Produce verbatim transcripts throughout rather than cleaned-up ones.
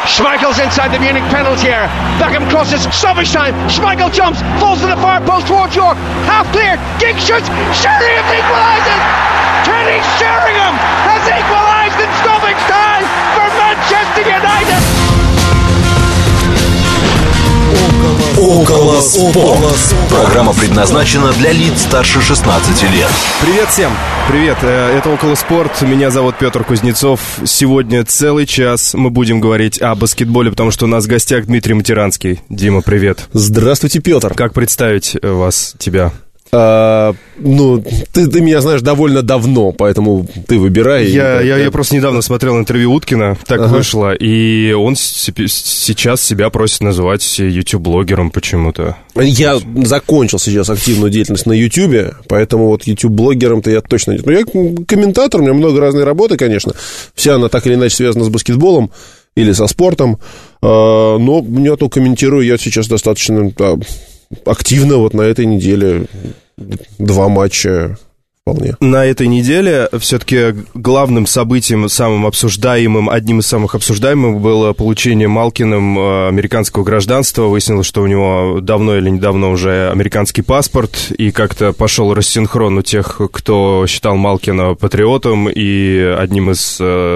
Schmeichel's inside the Munich penalty area. Beckham crosses, stoppage time. Schmeichel jumps, falls to the far post towards York. Half clear, Giggs shoots, Sheringham equalises! Kenny Sheringham has equalised in stoppage time for Manchester United! Около спорт. Программа предназначена для лиц старше шестнадцати лет. Привет всем. Привет, это Около спорт. Меня зовут Петр Кузнецов. Сегодня целый час мы будем говорить о баскетболе, потому что у нас в гостях Дмитрий Матеранский. Дима, привет. Здравствуйте, Петр. Как представить вас, тебя? А, ну, ты, ты меня знаешь довольно давно, поэтому ты выбирай. Я, я, я просто недавно смотрел интервью Уткина, так ага. вышло, и он с- сейчас себя просит называть YouTube-блогером почему-то. Я закончил сейчас активную деятельность на YouTube, поэтому вот YouTube-блогером-то я точно нет. Ну, я комментатор, у меня много разной работы, конечно. Вся она так или иначе связана с баскетболом или со спортом, но я то комментирую, я сейчас достаточно... активно вот на этой неделе два матча вполне. На этой неделе все-таки главным событием, самым обсуждаемым, одним из самых обсуждаемых было получение Малкиным американского гражданства. Выяснилось, что у него давно или недавно уже американский паспорт, и как-то пошел рассинхрон у тех, кто считал Малкина патриотом и одним из...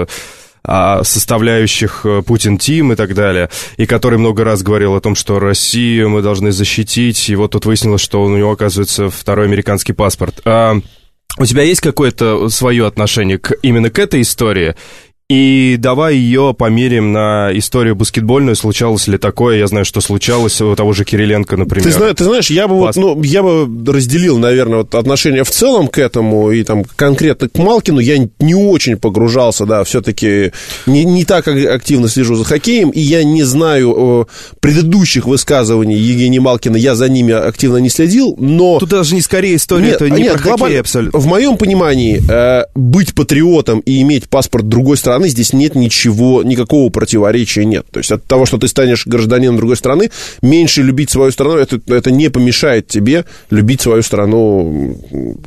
составляющих Путин Тим и так далее, и который много раз говорил о том, что Россию мы должны защитить, и вот тут выяснилось, что у него, оказывается, второй американский паспорт. А у тебя есть какое-то свое отношение к, именно к этой истории? И давай ее померим на историю баскетбольную. Случалось ли такое? Я знаю, что случалось у того же Кириленко, например. Ты знаешь, ты знаешь я, бы вот, ну, я бы разделил, наверное, вот отношение в целом к этому, и там конкретно к Малкину. Я не очень погружался, да, все-таки не, не так активно слежу за хоккеем, и я не знаю предыдущих высказываний Евгения Малкина, я за ними активно не следил, но... Тут даже не скорее история, нет, это не нет, про хоккей глобально, абсолютно. В моем понимании, э, быть патриотом и иметь паспорт другой страны, здесь нет ничего, никакого противоречия нет. То есть от того, что ты станешь гражданином другой страны, меньше любить свою страну, это, это не помешает тебе любить свою страну.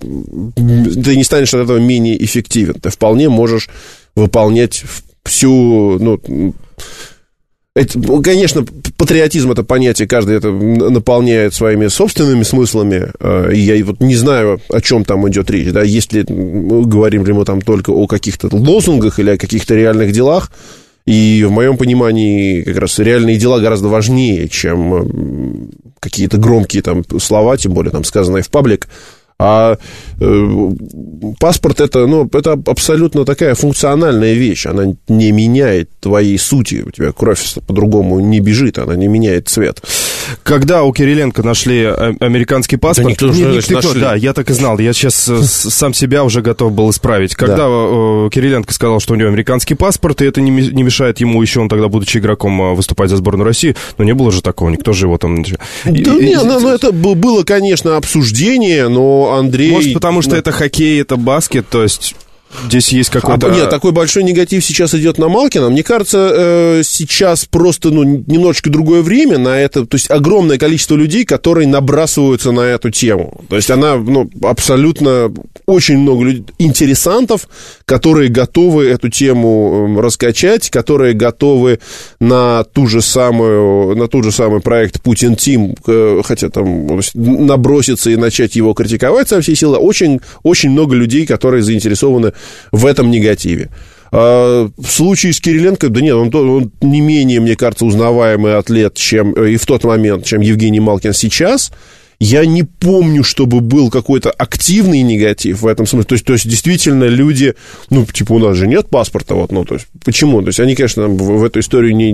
Ты не станешь от этого менее эффективен. Ты вполне можешь выполнять всю... Ну, это, конечно, патриотизм — это понятие, каждый это наполняет своими собственными смыслами. И я вот не знаю, о чем там идет речь. Да? Если мы говорим ли мы там только о каких-то лозунгах или о каких-то реальных делах. И в моем понимании как раз реальные дела гораздо важнее, чем какие-то громкие там слова, тем более там сказанные в паблик. А э, паспорт это, ну, это абсолютно такая функциональная вещь. Она не меняет твоей сути. У тебя кровь по-другому не бежит, она не меняет цвет. Когда у Кириленко нашли американский паспорт... Да никто, не, что не, значит, нашли. Да, я так и знал. Я сейчас сам себя уже готов был исправить. Когда да. Кириленко сказал, что у него американский паспорт, и это не мешает ему еще, он тогда, будучи игроком, выступать за сборную России, но не было же такого, никто же его там... Да и, нет, и... ну, это было, конечно, обсуждение, но Андрей... Может, потому что ну... это хоккей, это баскет, то есть... Здесь есть какой-то... А, нет, такой большой негатив сейчас идет на Малкина. Мне кажется, э, сейчас просто, ну, немножечко другое время на это. То есть огромное количество людей, которые набрасываются на эту тему. То есть она, ну, абсолютно... Очень много людей, интересантов, которые готовы эту тему раскачать, которые готовы на ту же самую, на тот же самый проект Путин Тим, хотя там наброситься и начать его критиковать со всей силы. Очень, очень много людей, которые заинтересованы в этом негативе. В случае с Кириленко, да нет, он, он не менее, мне кажется, узнаваемый атлет, чем и в тот момент, чем Евгений Малкин сейчас. Я не помню, чтобы был какой-то активный негатив в этом смысле. То есть, то есть действительно, люди, ну, типа, у нас же нет паспорта, вот, ну, то есть, почему? То есть, они, конечно, в, в эту историю не,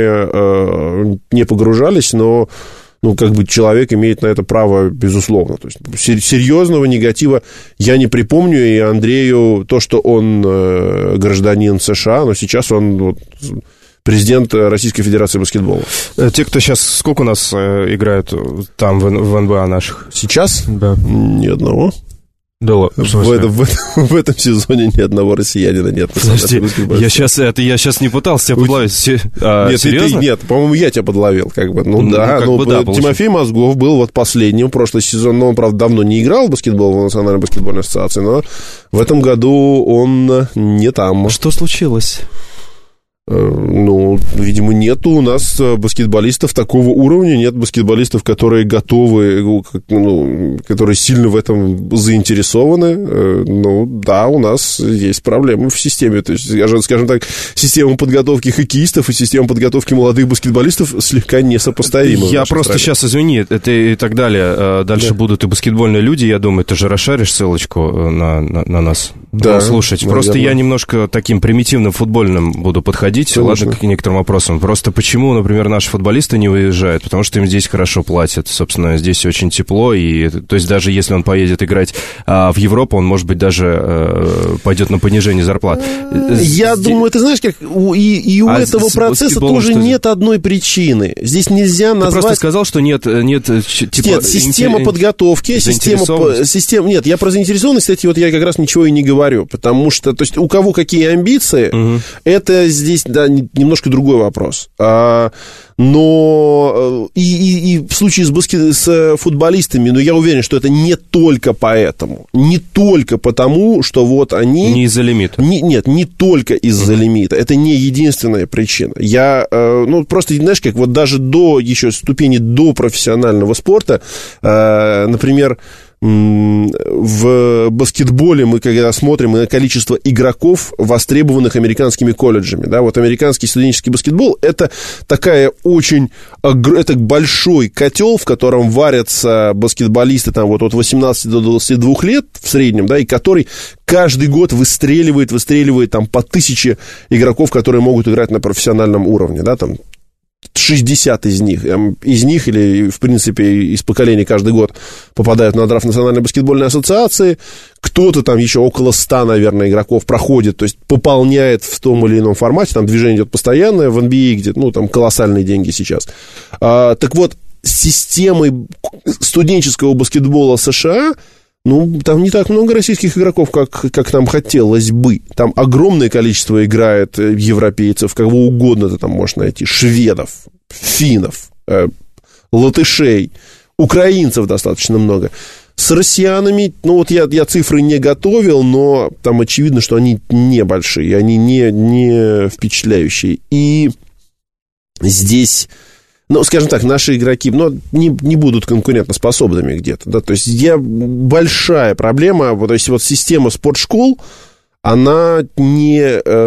не, не погружались, но, ну, как бы человек имеет на это право, безусловно. То есть, серьезного негатива я не припомню, и Андрею то, что он гражданин США, но сейчас он... Вот, президент Российской Федерации баскетбола. Те, кто сейчас... Сколько у нас э, играют там в, в эн бэ а наших? Сейчас? Да. Ни одного. Да ладно. В, в, этом, в, этом, в этом сезоне ни одного россиянина нет. Подожди, я сейчас, это, я сейчас не пытался тебя подловить. А, нет, серьезно? Ты, нет, по-моему, я тебя подловил. Как бы. Ну, ну да, ну, бы, да, Тимофей Мозгов был вот последним прошлый сезон, но он, правда, давно не играл в баскетбол в Национальной баскетбольной ассоциации, но в этом году он не там. Что случилось? Ну, видимо, нет у нас баскетболистов такого уровня, нет баскетболистов, которые готовы, ну, которые сильно в этом заинтересованы. Ну, да, у нас есть проблемы в системе. То есть, скажем так, система подготовки хоккеистов и система подготовки молодых баскетболистов слегка несопоставимы. Я просто сейчас, извини, это и так далее. Дальше да. будут и баскетбольные люди, я думаю, ты же расшаришь ссылочку на, на, на нас. Да, ну, слушать. Наверное. Просто я немножко таким примитивным футбольным буду подходить. Конечно. Ладно, к некоторым вопросам. Просто почему, например, наши футболисты не уезжают? Потому что им здесь хорошо платят. Собственно, здесь очень тепло. И, то есть даже если он поедет играть а, в Европу, он, может быть, даже а, пойдет на понижение зарплат. Я здесь... думаю, ты знаешь, как у, и, и у а этого процесса тоже нет здесь? Одной причины. Здесь нельзя назвать... Ты просто сказал, что нет... Нет, типа, нет система интер... подготовки, система, система... Нет, я про заинтересованность, кстати, вот я как раз ничего и не говорю. Потому что, то есть, у кого какие амбиции, угу. это здесь, да, немножко другой вопрос. А, но и, и, и в случае с, баскет, с футболистами, но я уверен, что это не только поэтому. Не только потому, что вот они... Не из-за лимита. Не, нет, не только из-за mm-hmm. лимита. Это не единственная причина. Я, ну, просто, знаешь, как вот даже до еще ступени до профессионального спорта, например, в баскетболе мы, когда смотрим на количество игроков, востребованных американскими колледжами, да, вот американский студенческий баскетбол — это такая очень, это большой котел, в котором варятся баскетболисты там вот от восемнадцати до двадцати двух лет в среднем, да, и который каждый год выстреливает, выстреливает там по тысяче игроков, которые могут играть на профессиональном уровне, да, там шестьдесят из них, из них или, в принципе, из поколений каждый год попадают на драфт Национальной баскетбольной ассоциации. Кто-то там еще около ста, наверное, игроков проходит, то есть пополняет в том или ином формате. Там движение идет постоянное в эн би эй, где, ну, там колоссальные деньги сейчас. А, так вот, с системой студенческого баскетбола США... Ну, там не так много российских игроков, как, как нам хотелось бы. Там огромное количество играет европейцев, кого угодно ты там можешь найти. Шведов, финнов, э, латышей, украинцев достаточно много. С россиянами, ну, вот я, я цифры не готовил, но там очевидно, что они небольшие, они не, не впечатляющие. И здесь... Ну, скажем так, наши игроки, ну, не, не будут конкурентоспособными где-то, да, то есть я, большая проблема, то есть вот система спортшкол, она не,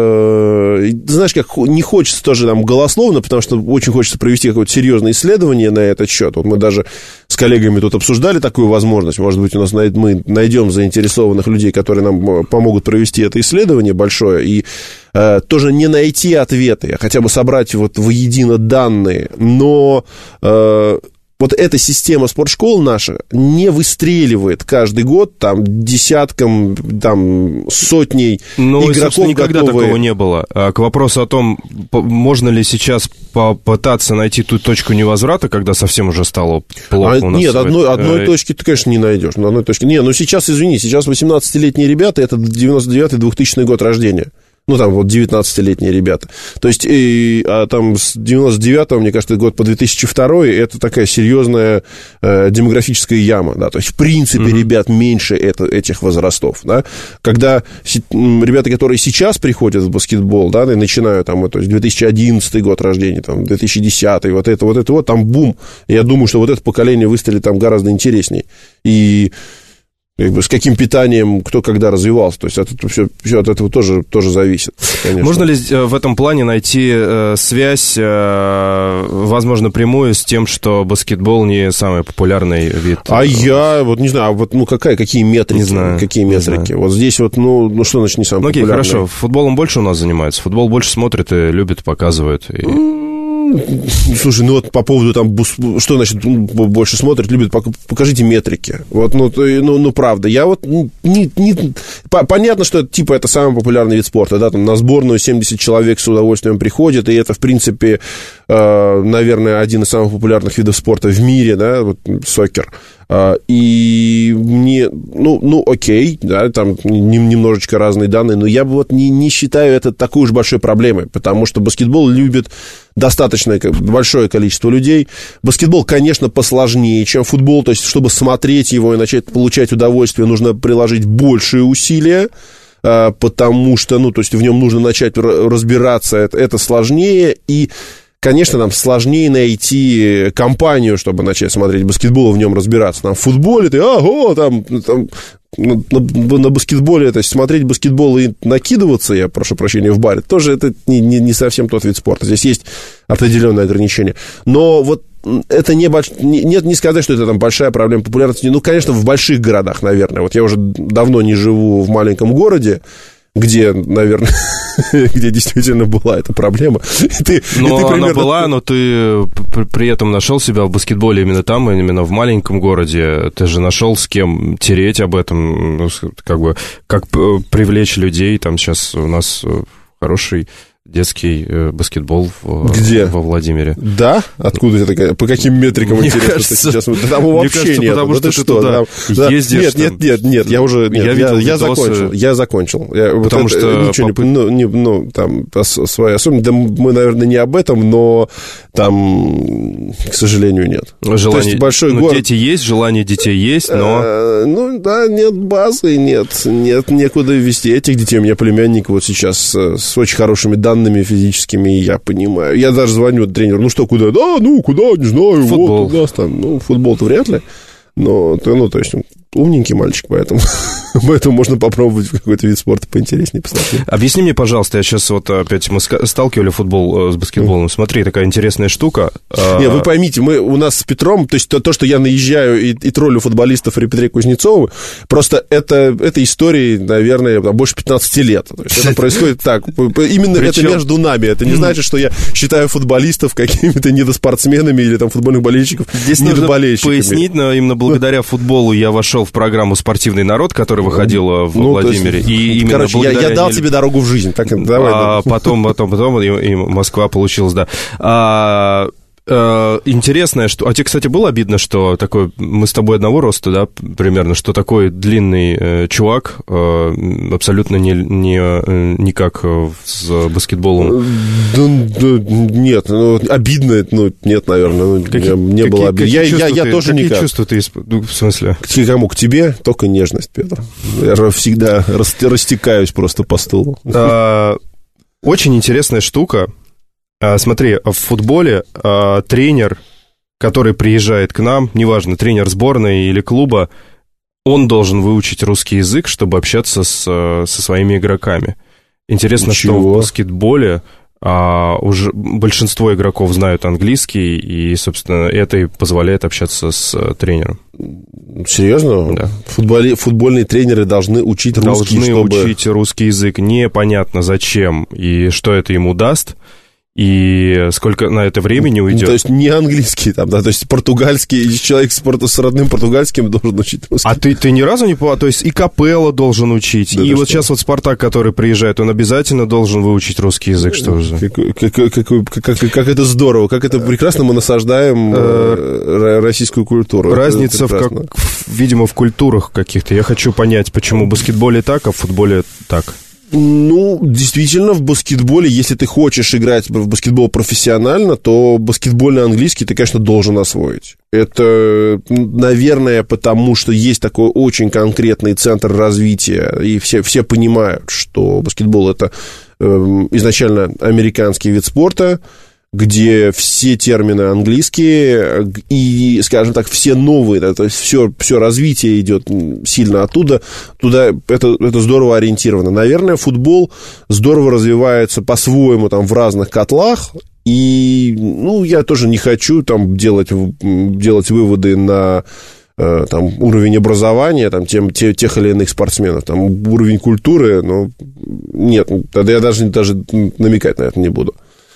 э, знаешь, как не хочется тоже там голословно, потому что очень хочется провести какое-то серьезное исследование на этот счет. Вот мы даже с коллегами тут обсуждали такую возможность. Может быть, у нас мы найдем заинтересованных людей, которые нам помогут провести это исследование большое, и э, тоже не найти ответы, а хотя бы собрать вот воедино данные, но... Э, Вот эта система спортшкол наша не выстреливает каждый год там десяткам, там сотней ну, игроков. Никогда готовые... такого не было. К вопросу о том, можно ли сейчас попытаться найти ту точку невозврата, когда совсем уже стало плохо а, у нас. Нет, одной, одной точки ты, конечно, не найдешь. На одной точке. Не, ну сейчас, извини, сейчас восемнадцатилетние ребята, это девяносто девятый двухтысячный год рождения. Ну, там вот девятнадцатилетние ребята. То есть, и, а там с девяносто девятого, мне кажется, год по две тысячи второй, это такая серьезная э, демографическая яма, да. То есть, в принципе, mm-hmm. ребят меньше это, этих возрастов, да. Когда си, ребята, которые сейчас приходят в баскетбол, да, и начинают там, то есть, две тысячи одиннадцатый год рождения, там, две тысячи десятый, вот это, вот это, вот, там бум. Я думаю, что вот это поколение выстрелит там гораздо интересней. И... Как бы, с каким питанием, кто когда развивался. То есть от этого, все, все от этого тоже, тоже зависит, конечно. Можно ли в этом плане найти э, связь, э, возможно, прямую с тем, что баскетбол не самый популярный вид? А я, вот не знаю, а вот, ну, какая, какие метрики? Не знаю. Какие метрики? Вот здесь вот, ну, ну, что значит не самый ну, окей, популярный? Хорошо, футболом больше у нас занимается, футбол больше смотрят и любят, показывают. И... Слушай, ну вот по поводу там, что значит больше смотрят, любят, покажите метрики. Вот, ну, ну, ну правда, я вот не, не, понятно, что типа это самый популярный вид спорта, да, там на сборную семьдесят человек с удовольствием приходят, и это, в принципе, э, наверное, один из самых популярных видов спорта в мире, да, вот сокер. И мне, ну, ну, окей, да, там немножечко разные данные, но я бы вот не, не считаю это такой уж большой проблемой, потому что баскетбол любит достаточно большое количество людей. Баскетбол, конечно, посложнее, чем футбол, то есть, чтобы смотреть его и начать получать удовольствие, нужно приложить большие усилия. потому что, ну, то есть в нем нужно начать разбираться, это, это сложнее, и, конечно, нам сложнее найти компанию, чтобы начать смотреть баскетбол и в нем разбираться. Там в футболе ты, ого, там, там на, на, на баскетболе, то есть смотреть баскетбол и накидываться, я прошу прощения, в баре, тоже это не, не, не совсем тот вид спорта. Здесь есть определенные ограничения. Но вот это не больш... Нет, не сказать, что это там большая проблема популярности. Ну, конечно, в больших городах, наверное. Вот я уже давно не живу в маленьком городе, где, наверное, где действительно была эта проблема. И ты, но и ты она примерно... была, но ты при этом нашел себя в баскетболе именно там, именно в маленьком городе. Ты же нашел с кем тереть об этом, как бы, как привлечь людей. Там сейчас у нас хороший детский э, баскетбол в, Где? во Владимире. Да? Откуда это такая? По каким метрикам мне интересно кажется, сейчас? Да там его вообще кажется, нет. Потому да что ты что, туда там, да, ездишь. Нет, нет, нет, нет, я уже нет, я, я, видел я видосы, закончил. Я закончил. Я, потому вот что это, ничего попыт... не, ну, не, ну, там свои особенности. Да мы, наверное, не об этом, но там, к сожалению, нет. Желание... То есть большой ну, город... дети есть, желание детей есть, но... А, ну, да, нет базы, нет, нет, некуда вести этих детей. У меня племянник вот сейчас с, с очень хорошими данными физическими, я понимаю. Я даже звоню тренеру, ну что, куда? Да, ну, куда, не знаю, футбол. Вот у нас там. Ну, футбол-то вряд ли. Но, ну, то есть, умненький мальчик, поэтому, поэтому можно попробовать какой-то вид спорта поинтереснее, посложнее. Объясни мне, пожалуйста, я сейчас вот опять, мы сталкивали футбол с баскетболом, смотри, такая интересная штука. Не, вы поймите, мы у нас с Петром, то есть то, то что я наезжаю и, и троллю футболистов при Петре Кузнецову, просто это, это истории, наверное, больше пятнадцати лет. То есть это происходит так, именно Причем... это между нами. Это не значит, что я считаю футболистов какими-то недоспортсменами или там футбольных болельщиков Здесь недоболельщиками. Нужно пояснить, но именно благодаря футболу я вошел в программу «Спортивный народ», которая выходила в ну, Владимире. Есть, и именно короче, я, я дал не... тебе дорогу в жизнь. Так, давай, а, да. Потом, потом, потом, и, и Москва получилась, да. А, а, интересное, что... А тебе, кстати, было обидно, что такой... Мы с тобой одного роста, да, примерно, что такой длинный э, чувак э, абсолютно не, не, э, никак с баскетболом... Да, да, нет, ну, обидно, ну, нет, наверное, ну, какие, не было обидно. Я, я, я ты, тоже какие никак. чувства ты исп... ну, в смысле? К кому? К тебе? Только нежность, Петр. Я же всегда растекаюсь просто по стулу. А, очень интересная штука. А, смотри, в футболе а, тренер, который приезжает к нам, неважно, тренер сборной или клуба, он должен выучить русский язык, чтобы общаться с, со своими игроками. Интересно, Ничего. что в баскетболе а, уже большинство игроков знают английский, и, собственно, это и позволяет общаться с тренером. Серьезно? Да. Футболи... Футбольные тренеры должны учить русский, должны чтобы... учить русский язык. Непонятно зачем и что это ему даст. И сколько на это времени уйдет? То есть не английский там, да, то есть португальский, человек с, с родным португальским должен учить русский. А ты, ты ни разу не... То есть и Капелло должен учить, да, и вот что? Сейчас вот Спартак, который приезжает, он обязательно должен выучить русский язык, что же? Как, как, как, как, как это здорово, как это прекрасно мы насаждаем э, российскую культуру. Разница, в как, видимо, в культурах каких-то. Я хочу понять, почему в баскетболе так, а в футболе так. Ну, действительно, в баскетболе, если ты хочешь играть в баскетбол профессионально, то баскетбольный английский ты, конечно, должен освоить. Это, наверное, потому что есть такой очень конкретный центр развития, и все, все понимают, что баскетбол — это э, изначально американский вид спорта, где все термины английские и, скажем так, все новые, да, то есть все, все развитие идет сильно оттуда, туда это, это здорово ориентировано. Наверное, футбол здорово развивается по-своему там в разных котлах, и, ну, я тоже не хочу там делать, делать выводы на там, уровень образования там, тем, те, тех или иных спортсменов, там, уровень культуры, ну, нет, тогда я даже, даже намекать на это не буду.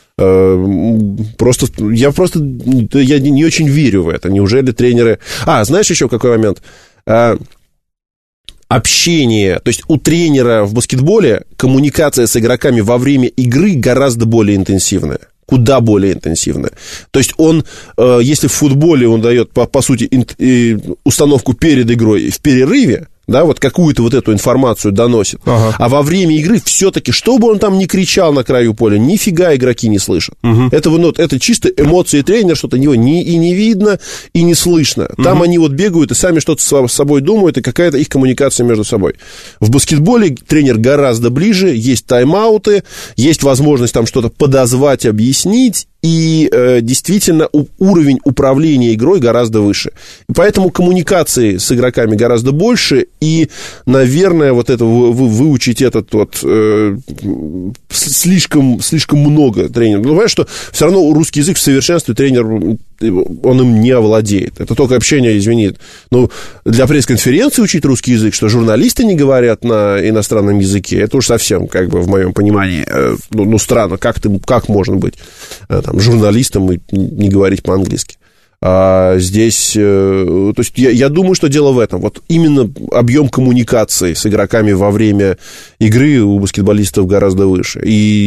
Просто, я просто, я не очень верю в это. Неужели тренеры... А, знаешь еще какой момент? А, общение, то есть у тренера в баскетболе коммуникация с игроками во время игры гораздо более интенсивная. Куда более интенсивная. То есть он, если в футболе он дает, по, по сути, установку перед игрой в перерыве, да, вот какую-то вот эту информацию доносит. Ага. А во время игры все-таки, что бы он там ни кричал на краю поля, нифига игроки не слышат. Угу. Это, вот, это чисто эмоции тренера, что-то него не, и не видно, и не слышно. Там угу. они вот бегают и сами что-то с собой думают, и какая-то их коммуникация между собой. В баскетболе тренер гораздо ближе, есть тайм-ауты, есть возможность там что-то подозвать, объяснить, и э, действительно у, уровень управления игрой гораздо выше. И поэтому коммуникации с игроками гораздо больше, и, наверное, вот это вы, выучить этот вот э, слишком, слишком много тренеров. Ну, понимаешь, что все равно русский язык в совершенстве тренер, он им не овладеет. Это только общение, извини. Ну, для пресс-конференции учить русский язык, что журналисты не говорят на иностранном языке, это уж совсем, как бы, в моем понимании, э, ну, ну, странно, как, ты, как можно быть э, там, журналистом и не говорить по-английски. А здесь, э, то есть я, я думаю, что дело в этом. Вот именно объем коммуникации с игроками во время игры у баскетболистов гораздо выше.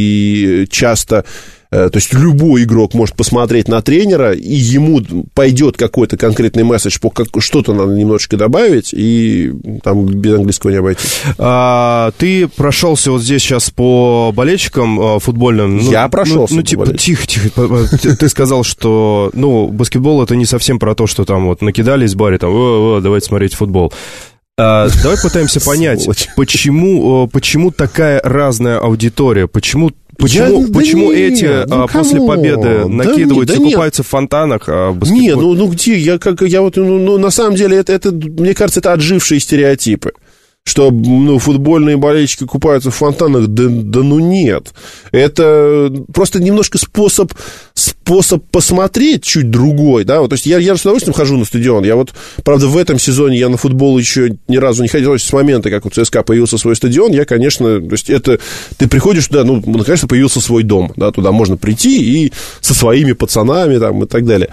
И часто, э, то есть любой игрок может посмотреть на тренера, и ему пойдет какой-то конкретный месседж, по как, что-то надо немножечко добавить, и там без английского не обойтись. А, ты прошелся вот здесь сейчас по болельщикам а, футбольным. Ну, я прошелся. Ну, ну типа, тихо, тихо. Ты сказал, что, ну, баскетбол это не совсем про то, что там вот накидались в баре, там, о, о, давайте смотреть футбол. А, давай пытаемся понять, почему, почему такая разная аудитория, почему... Почему, я, почему да эти нет, ну, после победы накидываются, да, да купаются в фонтанах? А баскетбол... Не, ну, ну где? Я, как, я вот, ну, ну, на самом деле, это, это, мне кажется, это отжившие стереотипы. Что, ну, футбольные болельщики купаются в фонтанах, да, да ну нет. Это просто немножко способ, способ посмотреть чуть другой, да, вот, то есть я, я с удовольствием хожу на стадион, я вот, правда, в этом сезоне я на футбол еще ни разу не ходил, то есть с момента, как у ЦСКА появился свой стадион, я, конечно, то есть это, ты приходишь туда, ну, наконец-то появился свой дом, да, туда можно прийти и со своими пацанами там и так далее,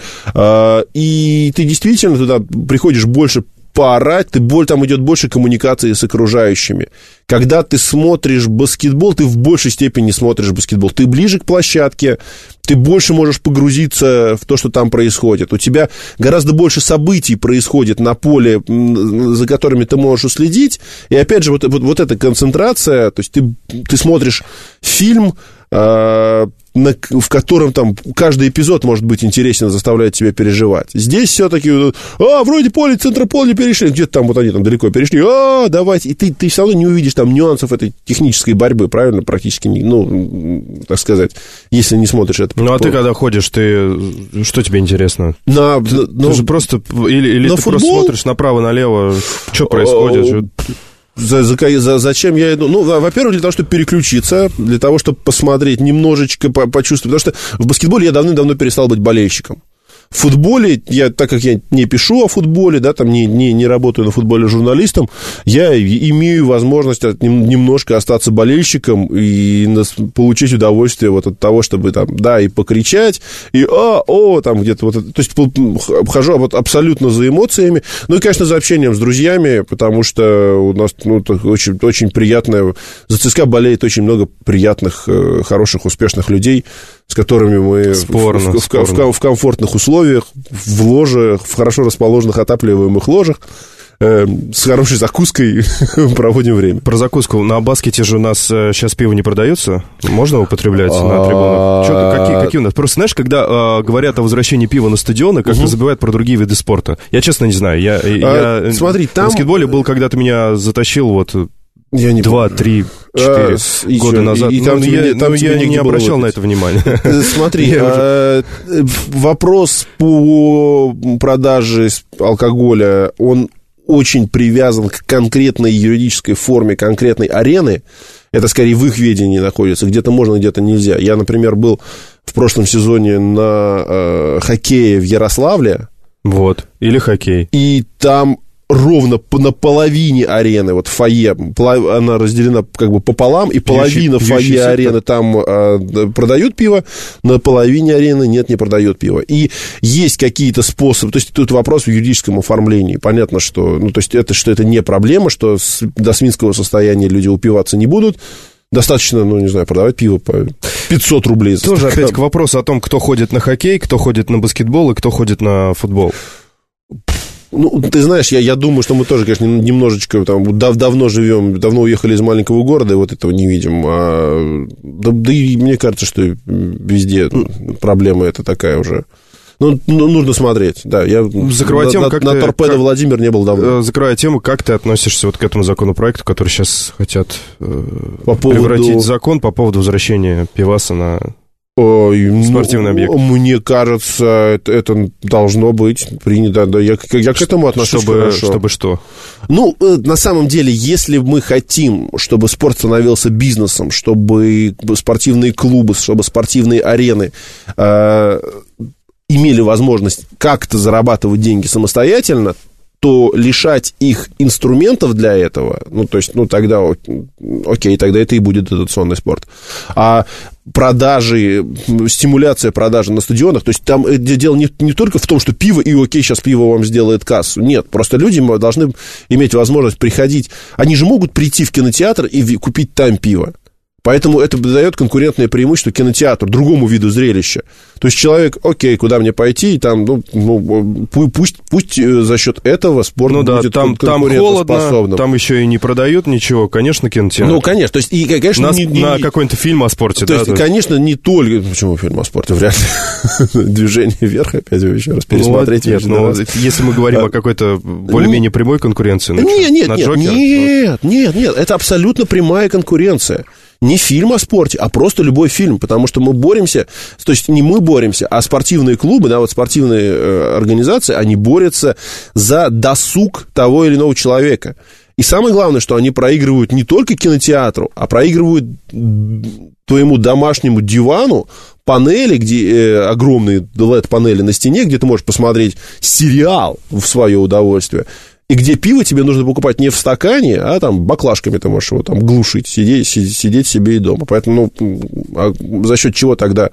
и ты действительно туда приходишь больше поорать, ты, там идет больше коммуникации с окружающими. Когда ты смотришь баскетбол, ты в большей степени смотришь баскетбол. Ты ближе к площадке, ты больше можешь погрузиться в то, что там происходит. У тебя гораздо больше событий происходит на поле, за которыми ты можешь уследить. И опять же, вот, вот, вот эта концентрация, то есть ты, ты смотришь фильм, э, на, в котором там каждый эпизод может быть интересен, заставляет тебя переживать. Здесь все-таки, а, вроде поле, центр поля перешли, где-то там вот они там далеко перешли, а, давайте, и ты, ты все равно не увидишь там нюансов этой технической борьбы, правильно, практически, не, ну, так сказать, если не смотришь это. Ну, а ты когда ходишь, ты, что тебе интересно? На, ты, на, ты же просто, или, или ты футбол? Просто смотришь направо-налево, что происходит? За, за, за, зачем я иду? Ну, во-первых, для того, чтобы переключиться, для того, чтобы посмотреть, немножечко по, почувствовать. Потому что в баскетболе я давным-давно перестал быть болельщиком. В футболе, я, так как я не пишу о футболе, да, там не, не, не работаю на футболе журналистом, я имею возможность немножко остаться болельщиком и получить удовольствие вот от того, чтобы там, да, и покричать, и а, о, там где-то вот, то есть хожу вот абсолютно за эмоциями, ну и, конечно, за общением с друзьями, потому что у нас, ну, очень, очень приятное, за ЦСКА болеет очень много приятных, хороших, успешных людей, с которыми мы спорно, в, в, спорно. В, в комфортных условиях, в ложах, в хорошо расположенных отапливаемых ложах, э, с хорошей закуской проводим время. Про закуску. На баскете же у нас сейчас пиво не продается. Можно употреблять на трибунах? Что, какие, какие у нас? Просто знаешь, когда э, говорят о возвращении пива на стадионы, как-то угу. забывают про другие виды спорта. Я честно не знаю. Я, а, я смотри, там... в баскетболе был, когда ты меня затащил вот... Я не Два, три, четыре а, года что? назад. И, и там ну, тебе, я, там ну, я не обращал на это внимания. Смотри, а, вопрос по продаже алкоголя, он очень привязан к конкретной юридической форме конкретной арены. Это скорее в их ведении находится. Где-то можно, где-то нельзя. Я, например, был в прошлом сезоне на э, хоккее в Ярославле. Вот, или хоккей. И там... ровно на половине арены, вот фойе, она разделена как бы пополам, и половина пьющий, фойе пьющий арены там а, продают пиво, на половине арены нет, не продают пиво. И есть какие-то способы, то есть тут вопрос в юридическом оформлении. Понятно, что, ну, то есть это, что это не проблема, что с, до свинского состояния люди упиваться не будут. Достаточно, ну, не знаю, продавать пиво по пятьсот рублей. Тоже опять к вопросу о том, кто ходит на хоккей, кто ходит на баскетбол и кто ходит на футбол. Ну, ты знаешь, я, я думаю, что мы тоже, конечно, немножечко там дав, давно живем, давно уехали из маленького города, и вот этого не видим. А, да, да и мне кажется, что везде проблема эта такая уже. Ну, нужно смотреть, да. Я Закрывая на, тему, на, как на ты, торпедо как, Владимир не был давно. Закрывая тему, как ты относишься вот к этому законопроекту, который сейчас хотят э, по превратить поводу... в закон по поводу возвращения пиваса на Ой, спортивный ну, объект? Мне кажется, это, это должно быть принято. Да, я, я к этому отношусь чтобы, хорошо. Чтобы что? Ну, на самом деле, если мы хотим, чтобы спорт становился бизнесом, чтобы спортивные клубы, чтобы спортивные арены... Э, имели возможность как-то зарабатывать деньги самостоятельно, то лишать их инструментов для этого, ну, то есть, ну, тогда, окей, тогда это и будет дотационный спорт. А продажи, стимуляция продажи на стадионах, то есть там дело не, не только в том, что пиво, и окей, сейчас пиво вам сделает кассу. Нет, просто люди должны иметь возможность приходить. Они же могут прийти в кинотеатр и купить там пиво. Поэтому это дает конкурентное преимущество кинотеатру, другому виду зрелища. То есть человек, окей, куда мне пойти, и там, ну, ну пусть, пусть за счет этого спорт ну, да, будет там, конкурентоспособным. Там холодно, там еще и не продают ничего, конечно, кинотеатр. Ну, конечно, то есть, и, конечно... На, не, не, на какой-то фильм о спорте, то да? Есть, то есть, конечно, не только... Почему фильм о спорте? Вряд ли. Движение вверх, опять еще раз пересмотреть. Ну, нет, ну, если мы говорим а, о какой-то более-менее прямой конкуренции на, нет, нет, на нет, Джокера, нет, то... нет, нет, это абсолютно прямая конкуренция. Не фильм о спорте, а просто любой фильм, потому что мы боремся, то есть не мы боремся, а спортивные клубы, да, вот спортивные э, организации, они борются за досуг того или иного человека. И самое главное, что они проигрывают не только кинотеатру, а проигрывают твоему домашнему дивану, панели, где э, огромные эл и ди-панели на стене, где ты можешь посмотреть сериал в свое удовольствие. И где пиво тебе нужно покупать не в стакане, а там баклажками ты можешь его там глушить, сидеть, сидеть себе и дома. Поэтому, ну, а за счет чего тогда?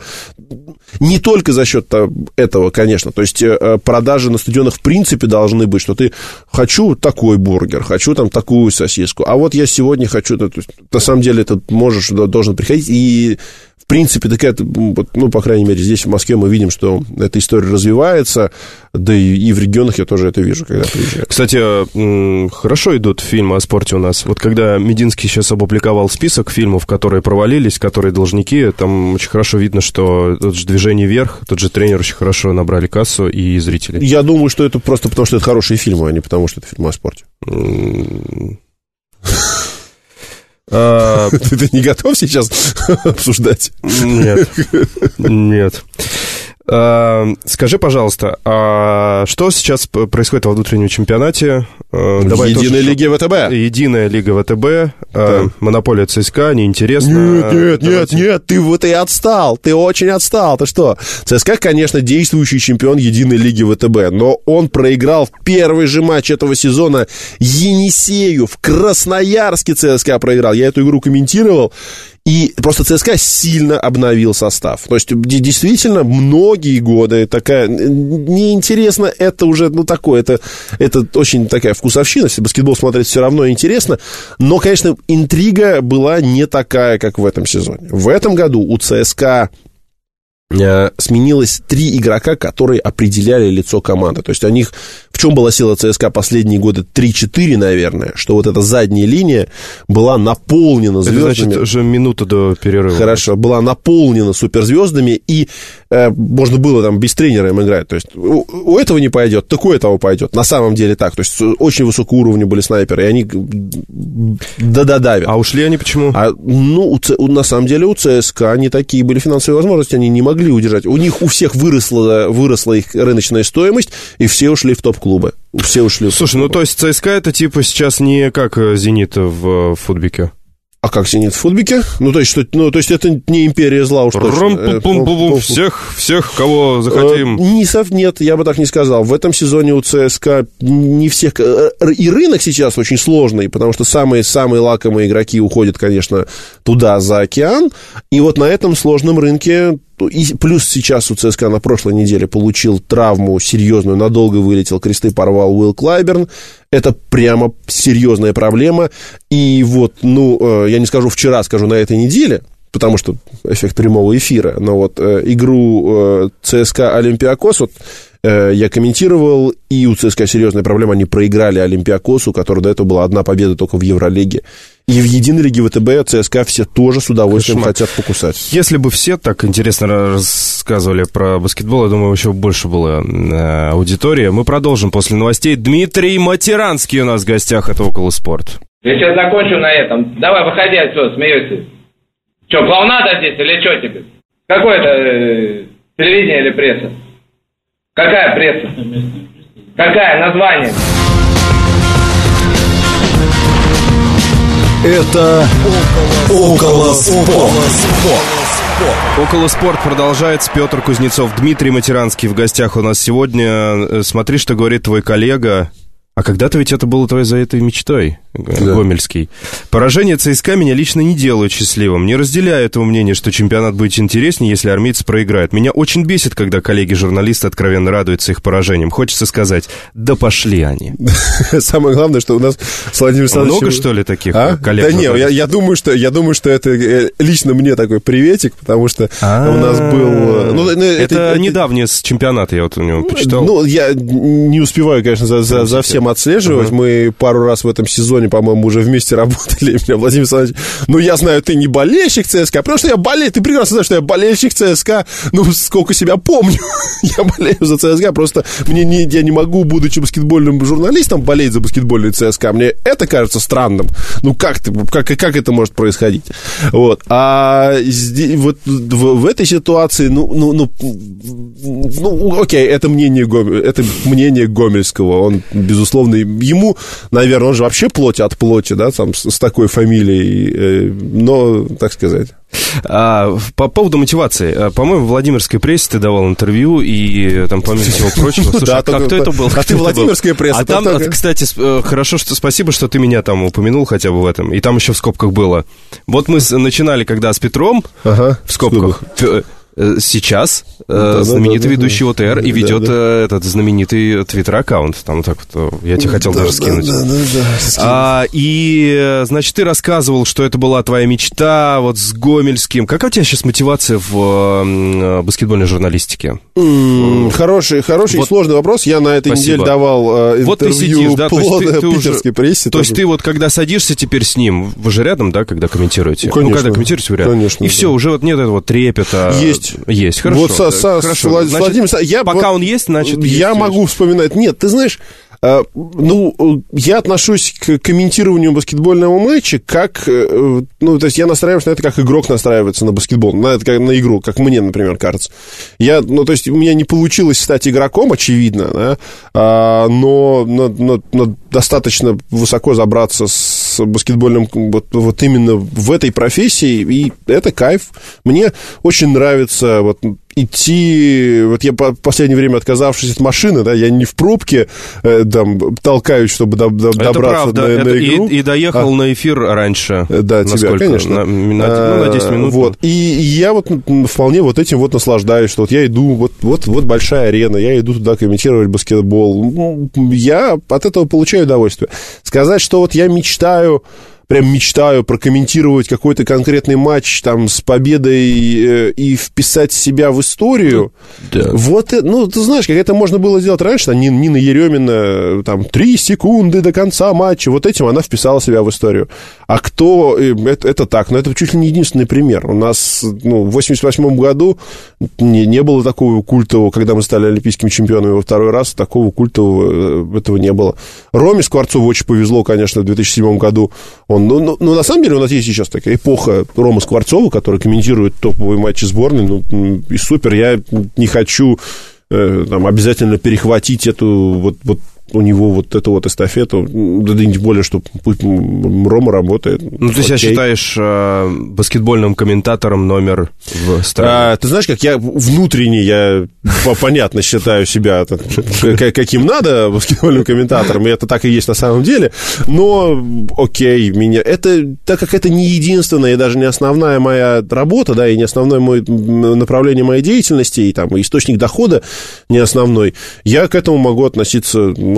Не только за счет этого, конечно. То есть продажи на стадионах в принципе должны быть, что ты хочу такой бургер, хочу там такую сосиску, а вот я сегодня хочу... То есть, на самом деле ты можешь, должен приходить и... В принципе, такая, ну, по крайней мере, здесь, в Москве, мы видим, что эта история развивается, да и, и в регионах я тоже это вижу, когда приезжаю. Кстати, хорошо идут фильмы о спорте у нас. Вот когда Мединский сейчас опубликовал список фильмов, которые провалились, которые должники, там очень хорошо видно, что тот же «Движение вверх», тот же «Тренер» очень хорошо набрали кассу и зрителей. Я думаю, что это просто потому, что это хорошие фильмы, а не потому, что это фильмы о спорте. А... Ты, ты не готов сейчас обсуждать? Нет, нет. А, скажи, пожалуйста, а что сейчас происходит во внутреннем чемпионате? В Давай Единой тоже, лиге ВТБ. Единая лига ВТБ, да. а, монополия ЦСКА, неинтересно. Нет, нет, Давайте... нет, нет, ты вот и отстал, ты очень отстал, ты что? ЦСКА, конечно, действующий чемпион Единой лиги ВТБ, но он проиграл в первый же матч этого сезона Енисею, в Красноярске ЦСКА проиграл. Я эту игру комментировал. И просто ЦСКА сильно обновил состав. То есть, действительно, многие годы такая... Неинтересно, это уже, ну, такое, это, это очень такая вкусовщина. Если баскетбол смотреть, все равно интересно. Но, конечно, интрига была не такая, как в этом сезоне. В этом году у ЦСКА сменилось три игрока, которые определяли лицо команды. То есть, у них... В чем была сила ЦСКА последние годы? три-четыре, наверное, что вот эта задняя линия была наполнена звездами. Это значит, уже минута до перерыва. Хорошо, была наполнена суперзвездами, и э, можно было там без тренера им играть. То есть, у, у этого не пойдет, так у этого пойдет. На самом деле так. То есть, очень высокого уровня были снайперы, и они да-да давят. А ушли они почему? А, ну, у, на самом деле у ЦСКА не такие были финансовые возможности, они не могли удержать. У них у всех выросла, выросла их рыночная стоимость, и все ушли в топ-клубы. Все ушли. Слушай, ну то есть ЦСКА это типа сейчас не как «Зенит» в футбике? А как «Зенит» в футбике? Ну, то есть, что, ну, то есть это не империя зла уж точно. Всех, всех, кого захотим. Не сов... Нет, я бы так не сказал. В этом сезоне у ЦСКА не всех... И рынок сейчас очень сложный, потому что самые-самые лакомые игроки уходят, конечно, туда, за океан. И вот на этом сложном рынке... И плюс сейчас у ЦСКА на прошлой неделе получил травму серьезную, надолго вылетел, кресты порвал Уилл Клайберн. Это прямо серьезная проблема. И вот, ну, я не скажу вчера, скажу на этой неделе, потому что эффект прямого эфира, но вот э, игру э, ЦСКА Олимпиакос, вот я комментировал, и у ЦСКА серьезная проблема, они проиграли Олимпиакосу, у которого до этого была одна победа только в Евролиге. И в единой лиге ВТБ ЦСКА все тоже с удовольствием Кошмар. хотят покусать. Если бы все так интересно рассказывали про баскетбол, я думаю, еще больше было э, аудитории. Мы продолжим после новостей. Дмитрий Матеранский у нас в гостях, это «Около спорт». Я сейчас закончу на этом. Давай, выходи отсюда, смеешься. Че, клоунада здесь или что тебе? Какое это э, телевидение или пресса? Какая пресса? Какая? Название? Это «Около спорт». «Около спорт» продолжается. Петр Кузнецов, Дмитрий Матеранский в гостях у нас сегодня. Смотри, что говорит твой коллега. А когда-то ведь это было твоей за этой мечтой, да. Гомельский. Поражение ЦСКА меня лично не делают счастливым. Не разделяю этого мнения, что чемпионат будет интереснее, если армейцы проиграют. Меня очень бесит, когда коллеги-журналисты откровенно радуются их поражениям. Хочется сказать, да пошли они. Самое главное, что у нас с Владимиром Александровичем... Много, что ли, таких а? коллег? Да нет, я, я, думаю, что, я думаю, что это лично мне такой приветик, потому что А-а-а. у нас был... Ну, это, это недавнее с чемпионата, я вот у него почитал. Ну, я не успеваю, конечно, за, за, за всем отслеживать. Uh-huh. Мы пару раз в этом сезоне, по-моему, уже вместе работали. Меня Владимир Александрович, ну, я знаю, ты не болельщик ЦСКА, потому что я болею, ты прекрасно знаешь, что я болельщик ЦСКА, ну, сколько себя помню. Я болею за ЦСКА, просто мне не, я не могу, будучи баскетбольным журналистом, болеть за баскетбольный ЦСКА. Мне это кажется странным. Ну, как, ты, как, как это может происходить? Вот. А здесь, вот в, в этой ситуации, ну, ну, ну, ну, окей, это мнение, это мнение Гомельского. Он, безусловно, ему, наверное, он же вообще плоть от плоти, да, там, с, с такой фамилией, но, так сказать. А, по поводу мотивации. По-моему, в Владимирской прессе ты давал интервью, и там, помимо всего прочего... Слушай, да, а кто это был? А ты Владимирская пресса. А там, кстати, хорошо, что спасибо, что ты меня там упомянул хотя бы в этом. И там еще в скобках было. Вот мы начинали, когда с Петром, в скобках... Сейчас да, знаменитый да, да, ведущий ОТР да, и ведет да, да. этот знаменитый твиттер-аккаунт. Там так вот, я тебе хотел да, даже да, скинуть. Да, да, да, а, и, значит, ты рассказывал, что это была твоя мечта вот с Гомельским. Какая у тебя сейчас мотивация в э, баскетбольной журналистике? Mm, хороший, хороший вот. И сложный вопрос. Я на этой Спасибо. неделе давал э, интервью вот ты сидишь, да, плода питерской прессе. То есть ты вот, когда садишься теперь с ним, вы же рядом, да, когда комментируете? Ну, конечно, ну когда комментируете, вы рядом. Конечно, и да. все, уже вот нет этого трепета. Есть. Есть, хорошо. Вот со, со, хорошо. Влад... Значит, Владимир, я, пока вот, он есть, значит... Я есть, могу есть. вспоминать. Нет, ты знаешь... Ну, я отношусь к комментированию баскетбольного матча как, ну, то есть я настраиваюсь на это, как игрок настраивается на баскетбол, на это как на игру, как мне, например, кажется. Я, ну, то есть у меня не получилось стать игроком, очевидно, да, а, но, но, но, но достаточно высоко забраться с баскетбольным, вот, вот именно в этой профессии, и это кайф. Мне очень нравится вот идти, вот я по последнее время отказавшись от машины, да, я не в пробке э, там толкаюсь, чтобы до, до, добраться правда. на, это, на игру. И, и доехал а, на эфир раньше. Да, тебя, конечно. На, на, ну, на десять минут. Вот. И я вот вполне вот этим вот наслаждаюсь, что вот я иду, вот, вот, вот большая арена, я иду туда комментировать баскетбол. Я от этого получаю удовольствие. Сказать, что вот я мечтаю прям мечтаю прокомментировать какой-то конкретный матч там с победой э, и вписать себя в историю. Да. Вот, ну, ты знаешь, как это можно было сделать раньше, там, Нина Еремина, там, три секунды до конца матча, вот этим она вписала себя в историю. А кто, э, это, это так, но это чуть ли не единственный пример. У нас, ну, в восемьдесят восьмом году не, не было такого культового, когда мы стали олимпийскими чемпионами во второй раз, такого культового этого не было. Роме Скворцову очень повезло, конечно, в две тысячи седьмом году. Он Ну, ну, ну, на самом деле, у нас есть сейчас такая эпоха Рома Скворцова, который комментирует топовые матчи сборной, ну, и супер, я не хочу э, там, обязательно перехватить эту вот, вот у него вот эту вот эстафету, да тем более, что Рома работает. Ну, ты окей. себя считаешь э, баскетбольным комментатором номер в стране? А, ты знаешь, как я внутренне, я понятно считаю себя каким надо баскетбольным комментатором, и это так и есть на самом деле, но окей, меня, это, так как это не единственная и даже не основная моя работа, да, и не основное мое направление моей деятельности, и там источник дохода не основной, я к этому могу относиться, ну,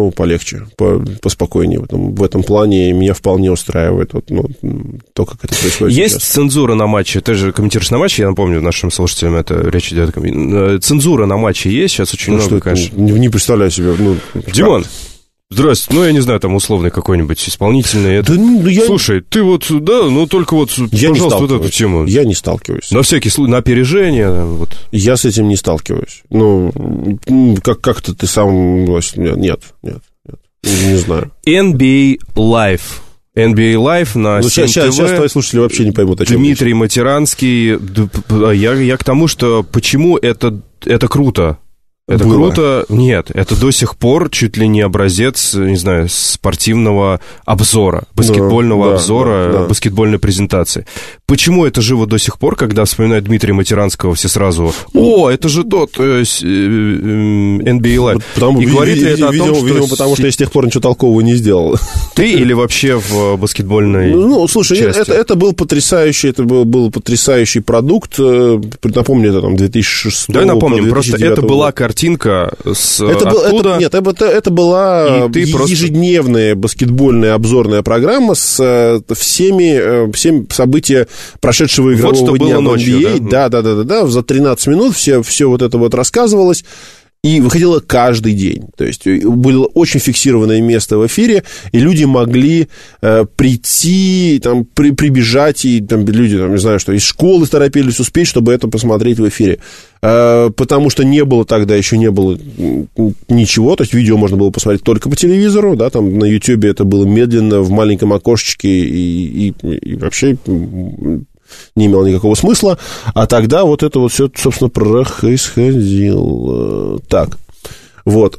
ну, полегче, по, поспокойнее в этом, в этом плане, и меня вполне устраивает вот, ну, то, как это происходит. Есть сейчас. Цензура на матче? Ты же комментируешь на матче, я напомню нашим слушателям, это речь идет. Цензура на матче есть? Сейчас очень ну, много, конечно. Не, не представляю себе. Ну, Димон, здрасте. Ну, я не знаю, там условный какой-нибудь исполнительный. Это... Да, ну, я... Слушай, ты вот, да, ну только вот, я пожалуйста, вот эту тему. Я не сталкиваюсь. На всякий случай, на опережение. Вот. Я с этим не сталкиваюсь. Ну, как- как-то ты сам... Нет, нет, нет. Не знаю. эн би эй Live. эн би эй Live на ну, сейчас, сейчас, сейчас твои слушатели вообще не поймут, о чем Дмитрий речь. Матеранский. Я, я к тому, что почему это, это круто. Это Было. круто. Нет, это до сих пор чуть ли не образец, не знаю, спортивного обзора, баскетбольного да, обзора, да, да. баскетбольной презентации. Почему это живо до сих пор, когда вспоминают Дмитрия Матеранского, все сразу: «О, это же тот э, э, эн би эй Live». Потому, И говорит ли это о видимо, том, что... Видимо, потому что я с тех пор ничего толкового не сделал. Ты или вообще в баскетбольной Ну, слушай, части? это, это был потрясающий, это был, был потрясающий продукт. Напомню, это там две тысячи шестого. Давай напомним, просто это была года. картинка с Это был, оттуда. это, нет, это, это была И ты ежедневная баскетбольная обзорная программа с всеми, всеми события прошедшего игрового Вот что дня было в ночью, эн би эй. Да? Да, да, да, да, да. За тринадцать минут все, все вот это вот рассказывалось. И выходило каждый день. То есть было очень фиксированное место в эфире, и люди могли э, прийти, там, при, прибежать, и там, люди, там, не знаю, что из школы торопились успеть, чтобы это посмотреть в эфире. Э, потому что не было тогда, еще не было ничего, то есть видео можно было посмотреть только по телевизору, да, там на Ютьюбе это было медленно, в маленьком окошечке, и, и, и вообще... не имело никакого смысла, а тогда вот это вот все, собственно, происходило. Так, вот.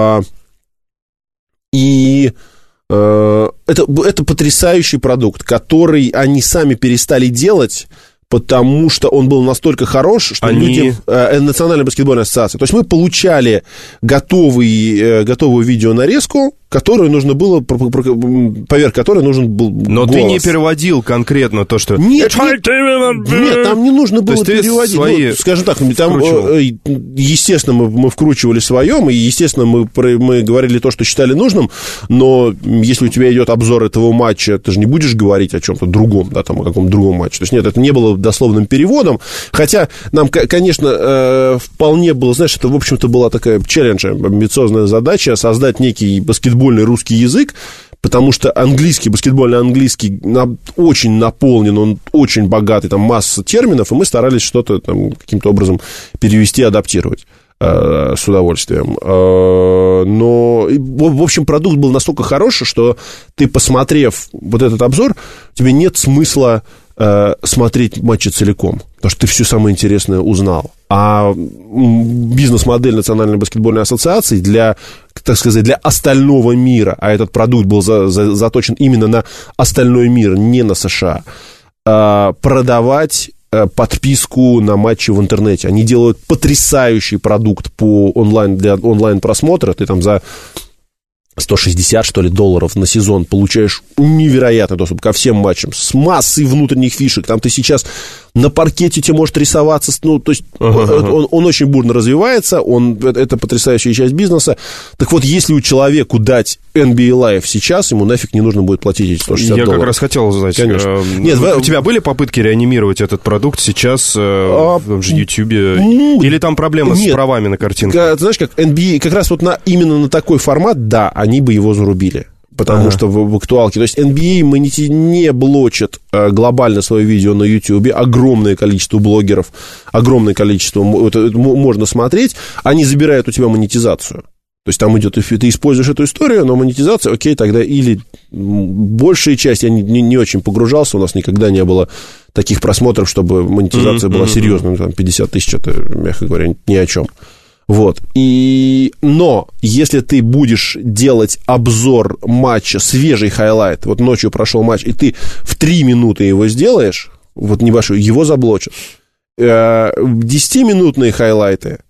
И это, это потрясающий продукт, который они сами перестали делать, потому что он был настолько хорош, что Они... людям... Э, Национальная баскетбольная ассоциация. То есть мы получали готовый, э, готовую видеонарезку, которую нужно было, поверх которой нужен был Но голос. ты не переводил конкретно то, что... Нет, нет, нет, там не нужно было переводить. Свои... Ну, скажем так, там, естественно, мы, мы вкручивали своем, и, естественно, мы, мы говорили то, что считали нужным, но если у тебя идет обзор этого матча, ты же не будешь говорить о чем-то другом, да, там, о каком-то другом матче. То есть, нет, это не было дословным переводом, хотя нам, конечно, вполне было, знаешь, это, в общем-то, была такая челлендж, амбициозная задача создать некий баскетбольный русский язык, потому что английский, баскетбольный английский очень наполнен, он очень богатый, там масса терминов, и мы старались что-то там каким-то образом перевести, адаптировать э, с удовольствием. Э, но, в общем, продукт был настолько хороший, что ты, посмотрев вот этот обзор, тебе нет смысла э, смотреть матчи целиком, потому что ты все самое интересное узнал. А бизнес-модель Национальной баскетбольной ассоциации для, так сказать, для остального мира, а этот продукт был за, за, заточен именно на остальной мир, не на США, а, продавать а, подписку на матчи в интернете. Они делают потрясающий продукт по онлайн, для онлайн-просмотра. Ты там за сто шестьдесят, что ли, долларов на сезон получаешь невероятный доступ ко всем матчам с массой внутренних фишек. Там ты сейчас на паркете тебе может рисоваться, ну, то есть uh-huh. он, он очень бурно развивается, он, это потрясающая часть бизнеса. Так вот, если у человеку дать эн би эй Live сейчас, ему нафиг не нужно будет платить эти сто шестьдесят Я долларов. как раз хотел узнать. Конечно. Э, Нет, у, вы... у тебя были попытки реанимировать этот продукт сейчас э, а, в том же Ютьюбе? Ну, или там проблема нет, с правами на картинку? Как, знаешь, как эн би эй, как раз вот на, именно на такой формат, да, они бы его зарубили. Потому ага. что в, в актуалке... То есть эн би эй монети... не блочит а, глобально свое видео на Ютьюбе. Огромное количество блогеров, огромное количество... Это, это можно смотреть. Они забирают у тебя монетизацию. То есть там идет... Ты используешь эту историю, но монетизация, окей, тогда или... Большая часть... Я не, не, не очень погружался, у нас никогда не было таких просмотров, чтобы монетизация mm-hmm. была серьезной. Там пятьдесят тысяч, это, мягко говоря, ни о чем. Вот, и, но если ты будешь делать обзор матча, свежий хайлайт, вот ночью прошел матч, и ты в три минуты его сделаешь, вот небольшой, его заблочат. Десятиминутные хайлайты,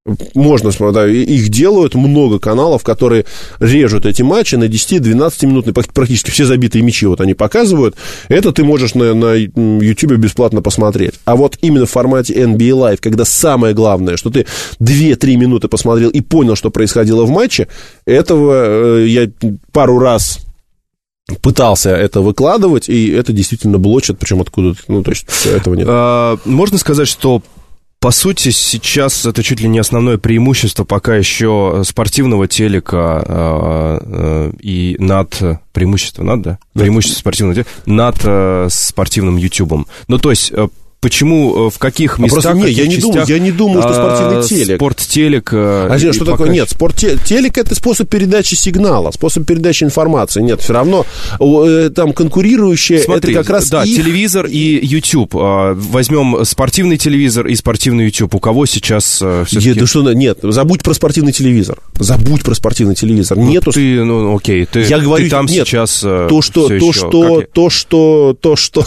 Можно смотреть, их делают много каналов, которые режут эти матчи на десять-двенадцать-минутные, практически все забитые мячи вот они показывают. Это ты можешь на, на YouTube бесплатно посмотреть. А вот именно в формате эн би эй Live, когда самое главное, что ты две-три минуты посмотрел и понял, что происходило в матче, этого э, я пару раз пытался это выкладывать, и это действительно блочит, причем откуда-то, ну, то есть этого нет. А, можно сказать, что по сути, сейчас это чуть ли не основное преимущество пока еще спортивного телека э, э, и над... Преимущество над, да? Преимущество спортивного телека над э, спортивным ютубом. Ну, то есть... Э, Почему, в каких местах, а просто, не, в каких я не частях, думаю, я не думаю, что спортивный телек. Спорттелек. А что пока... такое? Нет, спорттелек — это способ передачи сигнала, способ передачи информации. Нет, все равно там конкурирующие, Смотри, это как раз да, их... телевизор и YouTube. Возьмем спортивный телевизор и спортивный YouTube. У кого сейчас все-таки... Нет, да что, нет, забудь про спортивный телевизор. Забудь про спортивный телевизор. Ну, Нету... Ты, ну, окей, ты, я говорю, ты там нет, сейчас то, что, то, еще... что, то, что, то, что...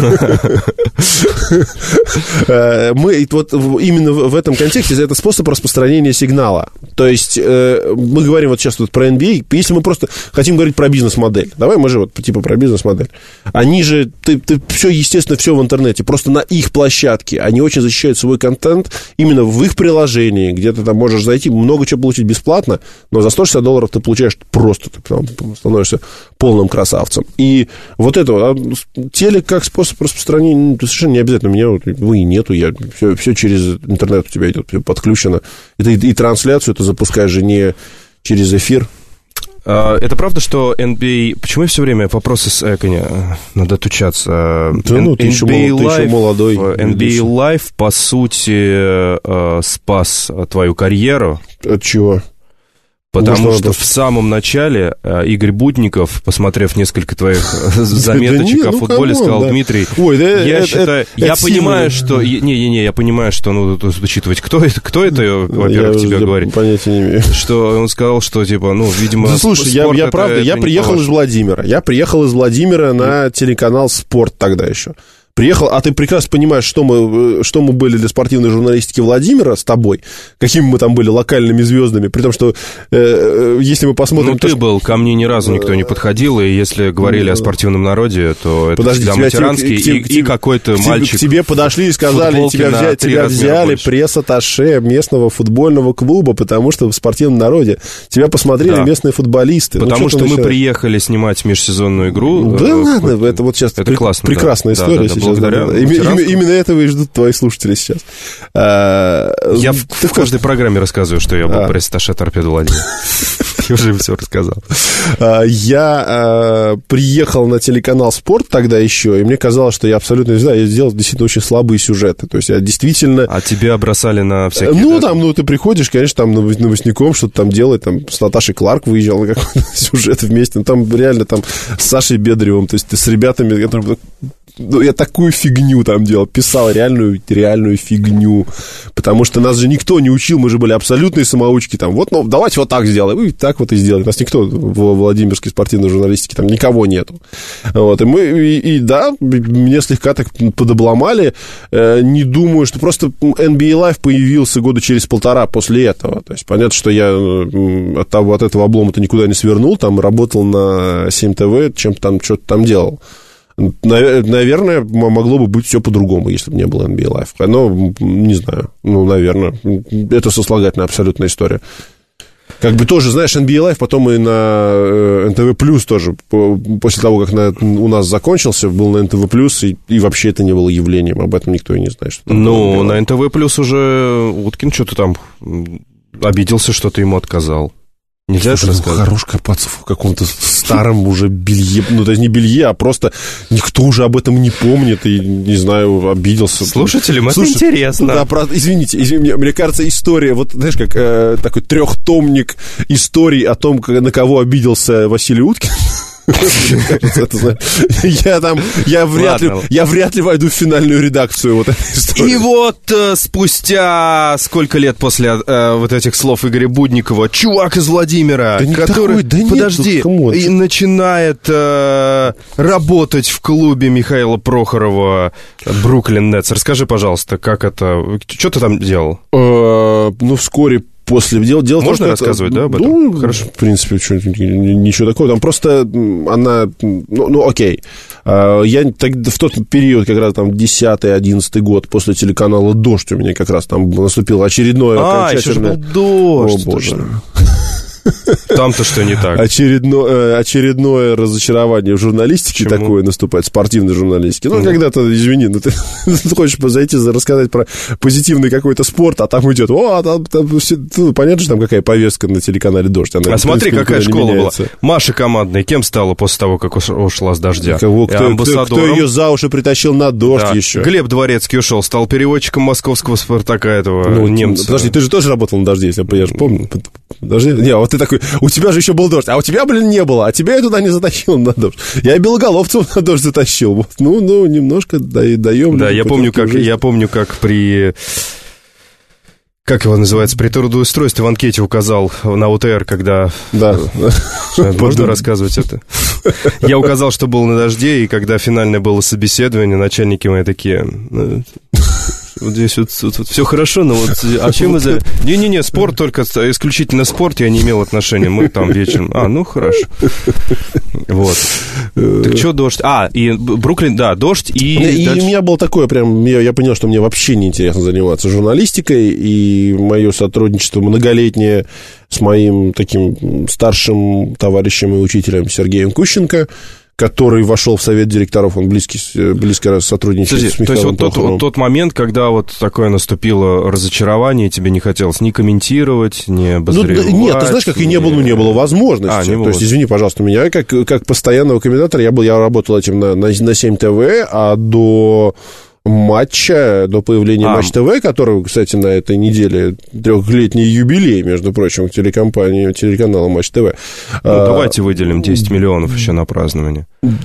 Мы вот именно в этом контексте это способ распространения сигнала. То есть мы говорим вот сейчас тут про эн би эй, если мы просто хотим говорить про бизнес-модель, давай мы же вот типа про бизнес-модель. Они же, ты, ты все, естественно, все в интернете, просто на их площадке. Они очень защищают свой контент именно в их приложении, где ты там можешь зайти, много чего получить бесплатно, но за сто шестьдесят долларов ты получаешь просто, ты там становишься полным красавцем. И вот это вот, телек как способ распространения, совершенно не обязательно. У меня вот, вы нету, я, все, все через интернет у тебя идет, все подключено. И, ты, и трансляцию ты запускаешь же не через эфир. Это правда, что эн би эй... Почему я все время вопросы с Экони? Надо отучаться. Да ну, ты, еще, молод, ты еще молодой. эн би эй Live, по сути, спас твою карьеру. От чего? Потому Может, что в самом начале э, Игорь Будников, посмотрев несколько твоих заметочек о футболе, сказал: Дмитрий, я считаю, я понимаю, что... Не-не-не, я понимаю, что, ну, тут учитывать, кто это, кто это, во-первых, тебе говорит. Понятия не имею. Что он сказал, что, типа, ну, видимо... Слушай, я правда, я приехал из Владимира. Я приехал из Владимира на телеканал «Спорт» тогда еще. Приехал, а ты прекрасно понимаешь, что мы, что мы были для спортивной журналистики Владимира с тобой, какими мы там были локальными звездами, при том, что э, если мы посмотрим... Ну, ты то, был, ко мне ни разу никто не подходил, и если говорили о спортивном народе, то это Подожди, всегда тебя, матеранский к, тебе, и, и какой-то к, мальчик. К тебе подошли и сказали, тебя, взя, тебя взяли пресс-атташе местного футбольного клуба, потому что в спортивном народе тебя посмотрели да. местные футболисты. Потому ну, что, что мы еще... приехали снимать межсезонную игру. Да э, ладно, это вот сейчас это классно, прекрасная да. история да, да, сейчас. Благодаря да. Именно, именно этого и ждут твои слушатели сейчас. А, я в, в каждой программе рассказываю, что я был а. пресс-атташе «Торпедо Владимир». Я уже все рассказал. Я приехал на телеканал «Спорт» тогда еще, и мне казалось, что я абсолютно не знаю, я сделал действительно очень слабые сюжеты. То есть я действительно... А тебя бросали на всякие... Ну, там, ну, ты приходишь, конечно, там новостником что-то там делать, там с Наташей Кларк выезжал на какой-то сюжет вместе, ну, там реально там с Сашей Бедревым, то есть ты с ребятами, которые... Ну, я такую фигню там делал, писал реальную, реальную фигню, потому что нас же никто не учил, мы же были абсолютные самоучки, там, вот, ну, давайте вот так сделаем, и так вот и сделаем. Нас никто в Владимирской спортивной журналистике, там, никого нету. Вот, и мы, и, и да, мне слегка так подобломали, э, не думаю, что просто эн би эй Live появился года через полтора после этого, то есть понятно, что я от, того, от этого облома-то никуда не свернул, там, работал на семь ТВ, чем-то там, что-то там делал. Наверное, могло бы быть все по-другому, если бы не было эн би эй Live. Но, не знаю, ну, наверное, это сослагательная абсолютная история. Как бы тоже, знаешь, эн би эй Live потом и на эн тэ вэ Плюс тоже, после того, как на, у нас закончился, был на эн тэ вэ Плюс, и, и вообще это не было явлением, об этом никто и не знает. Что ну, на эн тэ вэ Плюс уже Уткин что-то там обиделся, что ты ему отказал. Нельзя это рассказать? Хорош копаться в каком-то старом уже белье, ну, то есть не белье, а просто никто уже об этом не помнит и, не знаю, обиделся. Слушателям Слушай, это интересно. Да, правда, извините, извините, мне, мне кажется, история, вот, знаешь, как э, такой трехтомник историй о том, как, на кого обиделся Василий Уткин. Я там, я вряд ли, я вряд ли войду в финальную редакцию вот этой истории. И вот э, спустя сколько лет после э, вот этих слов Игоря Будникова, чувак из Владимира, да который, такой, да подожди, нет, ну, и начинает э, работать в клубе Михаила Прохорова Бруклин Нетс. Расскажи, пожалуйста, как это, что ты там делал? Ну, вскоре после... Дело, дело Можно в том, что рассказывать, это, да, об этом? Ну, хорошо. В принципе, что, ничего такого. Там просто она... Ну, ну окей. Я так, в тот период, как раз там десятый-одиннадцатый год, после телеканала «Дождь» у меня как раз там наступило очередное... А, еще же был «Дождь». О, боже. Там-то что не так? Очередное, очередное разочарование в журналистике. Почему? Такое наступает, спортивной журналистике. Ну, mm. когда-то, извини, ну, ты, ты хочешь зайти, рассказать про позитивный какой-то спорт, а там идет, о, там, там все, ну, понятно же, там какая повестка на телеканале «Дождь». Она, а смотри, принципе, какая школа была. Маша командная кем стала после того, как ушла с «Дождя»? Кого, кто, кто, кто ее за уши притащил на «Дождь» да. еще? Глеб Дворецкий ушел, стал переводчиком московского «Спартака» этого ну, немца. Подожди, ты же тоже работал на «Дожде», если я же помню. Подожди, не, вот ты такой, у тебя же еще был «Дождь», а у тебя, блин, не было, а тебя я туда не затащил на «Дождь». Я белоголовцев на «Дождь» затащил. Вот, ну, ну, немножко даем. Да, я помню, как, я помню, как при... Как его называется? При трудоустройстве в анкете указал на УТР, когда... Да. Можно рассказывать это? Я указал, что был на «Дожде», и когда финальное было собеседование, начальники мои такие... Вот здесь вот, вот, вот все хорошо, но вот... А чем мы за... Не-не-не, спорт только, исключительно спорт, я не имел отношения, мы там вечером... А, ну, хорошо. Вот. Так что «Дождь»? А, и Бруклин, да, «Дождь» и... И дальше... у меня было такое прям... Я, я понял, что мне вообще неинтересно заниматься журналистикой, и мое сотрудничество многолетнее с моим таким старшим товарищем и учителем Сергеем Кущенко, который вошел в совет директоров, он близкий, близко сотрудничает Подожди, с Михаилом то есть вот тот, вот тот момент, когда вот такое наступило разочарование, тебе не хотелось ни комментировать, ни обозревать? Ну, нет, ты знаешь, как и не было, ну, не было возможности. А, не было. То есть, извини, пожалуйста, меня как, как постоянного комментатора, я, был, я работал этим на, на, на семь ТВ, а до... матча, до появления а. Матч ТВ, который, кстати, на этой неделе трехлетний юбилей, между прочим, телекомпании, телеканала Матч ТВ. Ну, а, давайте выделим десять миллионов еще на празднование.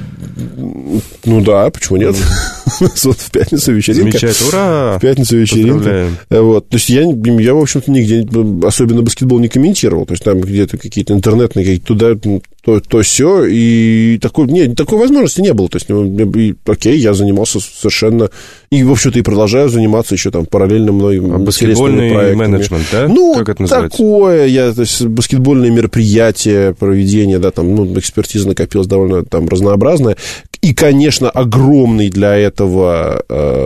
Ну да, почему нет? Вот в пятницу вечеринка. Замечательно, ура! В пятницу вечеринка. Вот, то есть я, я, в общем-то, нигде особенно баскетбол не комментировал. То есть там где-то какие-то интернетные, какие-то туда, то, то все. И такой, нет, такой возможности не было. То есть, и, окей, я занимался совершенно... И, в общем-то, и продолжаю заниматься еще там параллельно мной а баскетбольный менеджмент, да? Ну, как это называется? Такое, я, то есть, баскетбольные мероприятия, проведение, да, там, ну, экспертиза накопилась довольно там разнообразная. И, конечно, огромный для этого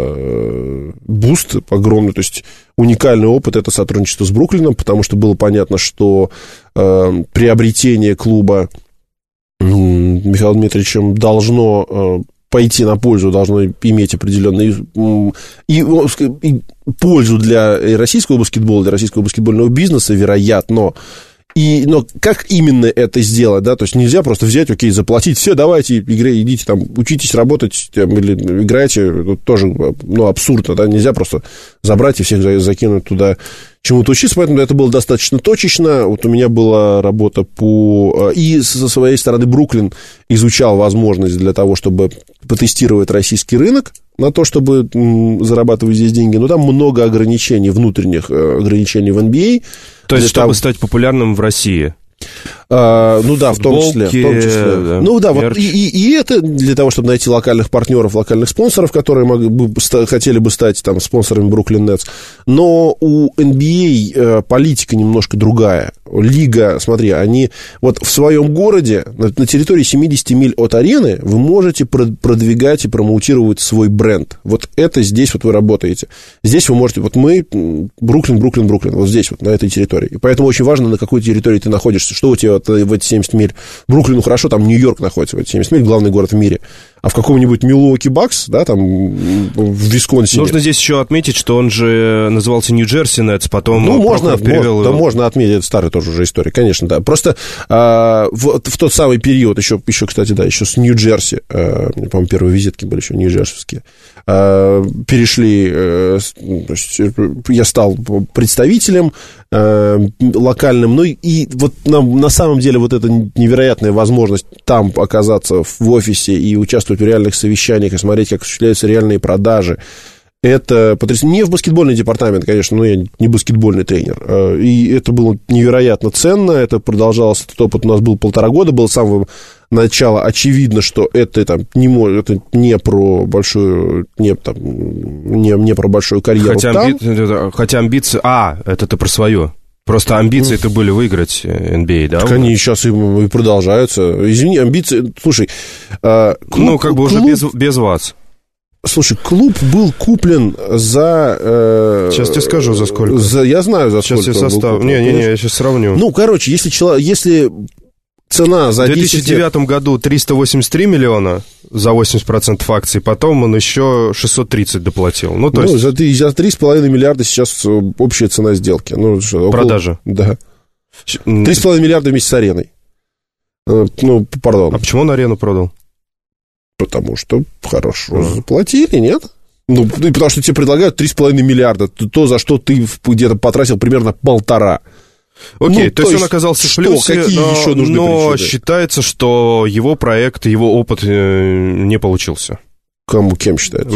э, буст, огромный, то есть уникальный опыт — это сотрудничество с Бруклином, потому что было понятно, что э, приобретение клуба э, Михаилом Дмитриевичем должно... Э, пойти на пользу, должно иметь определенную и, и пользу для российского баскетбола, для российского баскетбольного бизнеса, вероятно. И, но как именно это сделать, да, то есть нельзя просто взять, окей, заплатить, все, давайте, играй, идите там, учитесь работать там, или играйте, тут тоже, ну, абсурдно, да, нельзя просто забрать и всех закинуть туда чему-то учиться, поэтому это было достаточно точечно. Вот у меня была работа по... И со своей стороны Бруклин изучал возможность для того, чтобы потестировать российский рынок на то, чтобы зарабатывать здесь деньги. Но там много ограничений, внутренних ограничений в эн би эй. То есть, чтобы того... стать популярным в России? А, ну да, в том числе. В том числе. Да, ну да, вот и, и, и это для того, чтобы найти локальных партнеров, локальных спонсоров, которые могли бы, хотели бы стать там спонсорами Бруклин Нетс. Но у эн би эй э, политика немножко другая. Лига, смотри, они вот в своем городе, на, на территории семьдесят миль от арены, вы можете продвигать и промоутировать свой бренд. Вот это здесь вот вы работаете. Здесь вы можете, вот мы, Бруклин, Бруклин, Бруклин, вот здесь вот, на этой территории. И поэтому очень важно, на какой территории ты находишься, что у тебя вот в эти семьдесят миль. Бруклину хорошо, там Нью-Йорк находится в эти семьдесят миль, главный город в мире. А в каком-нибудь Милуоки Бакс, да, там, в Висконсине... Нужно здесь еще отметить, что он же назывался Нью-Джерси Нетс, потом... Ну, можно, перевел да, его... можно отметить, это старая тоже уже история, конечно, да. Просто а, в, в тот самый период, еще, еще, кстати, да, еще с Нью-Джерси, а, по-моему, первые визитки были еще нью-джерсийские, а, перешли, а, то есть я стал представителем а, локальным, ну и вот нам, на самом деле вот эта невероятная возможность там оказаться в офисе и участвовать в реальных совещаниях и смотреть, как осуществляются реальные продажи. Это потрясающе. Не в баскетбольный департамент, конечно, но я не баскетбольный тренер. И это было невероятно ценно. Это продолжалось, этот опыт у нас был полтора года. Было с самого начала очевидно, что это, там, не, это не про большую, не, там, не, не про большую карьеру хотя там. Амби... Хотя амбиции... А, это ты про свое. Просто амбиции-то были выиграть эн би эй, да? Так они сейчас и, и продолжаются. Извини, амбиции... Слушай, клуб, ну, как бы клуб, уже без, без вас. Слушай, клуб был куплен за... Э, сейчас тебе скажу, за сколько. За, я знаю, за сейчас сколько. Сейчас я состав... Не-не-не, я сейчас сравню. Ну, короче, если, человек, если цена за десять лет... В две тысячи девятом году триста восемьдесят три миллиона за восемьдесят процентов акций, потом он еще шестьсот тридцать доплатил. Ну, то ну есть... за, за три с половиной миллиарда сейчас общая цена сделки. Ну, что, продажи. Около... Да. три с половиной миллиарда вместе с ареной. Ну, пардон. А почему он арену продал? Потому что хорошо а. заплатили, нет? Ну, потому что тебе предлагают три с половиной миллиарда. То, за что ты где-то потратил примерно полтора. Окей, ну, то, то есть он оказался в плюсе, какие но, еще нужны но причины? Считается, что его проект, его опыт не получился. Кому, кем считается?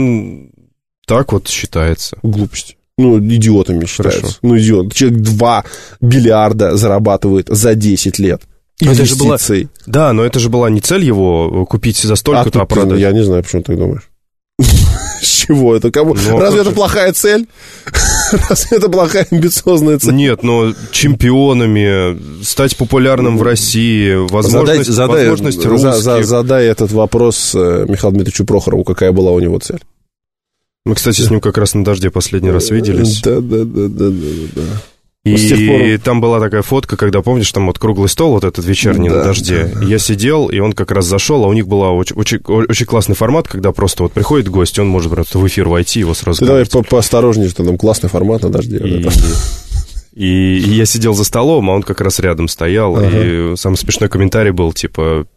Так вот считается. Глупость. Ну, идиотами считается. Хорошо. Ну, идиот. Человек два миллиарда зарабатывает за десять лет. Это же была... Да, но это же была не цель его купить за столько-то, а, а продать. Я не знаю, почему ты так думаешь. С чего это? Кому? Ну, Разве это плохая цель? Разве это плохая амбициозная цель? Нет, но чемпионами, стать популярным в России, возможность, задай, возможность задай, русских. за, задай этот вопрос Михаилу Дмитриевичу Прохорову, какая была у него цель. Мы, кстати, с ним как раз на «Дожде» последний раз виделись. Да, да, да, да, да, да. И пор... там была такая фотка, когда, помнишь, там вот круглый стол, вот этот вечерний да, на «Дожде». Да, да. Я сидел, и он как раз зашел, а у них был очень, очень, очень классный формат, когда просто вот приходит гость, он может просто в эфир войти, его сразу... Ты давай по поосторожнее, что там классный формат на «Дожде». И... Да. И, и я сидел за столом, а он как раз рядом стоял, ага. И самый смешной комментарий был, типа...